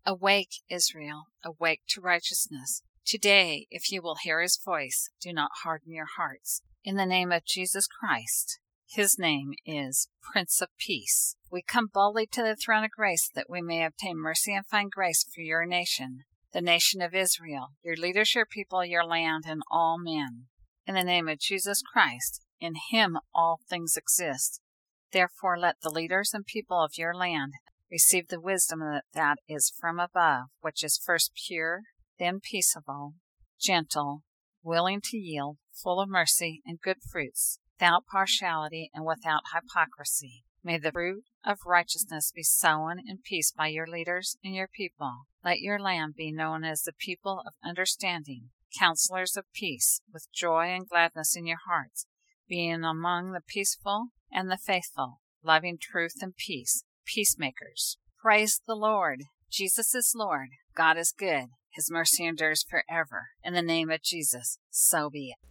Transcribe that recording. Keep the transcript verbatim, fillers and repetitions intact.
Awake, Israel, awake to righteousness. Today, if you will hear his voice, do not harden your hearts. In the name of Jesus Christ. His name is Prince of Peace. We come boldly to the throne of grace that we may obtain mercy and find grace for your nation, the nation of Israel, your leaders, your people, your land, and all men. In the name of Jesus Christ, in him all things exist. Therefore let the leaders and people of your land receive the wisdom that is from above, which is first pure, then peaceable, gentle, willing to yield, full of mercy and good fruits, without partiality and without hypocrisy. May the fruit of righteousness be sown in peace by your leaders and your people. Let your land be known as the people of understanding, counselors of peace, with joy and gladness in your hearts, being among the peaceful and the faithful, loving truth and peace, peacemakers. Praise the Lord. Jesus is Lord. God is good. His mercy endures forever. In the name of Jesus, so be it.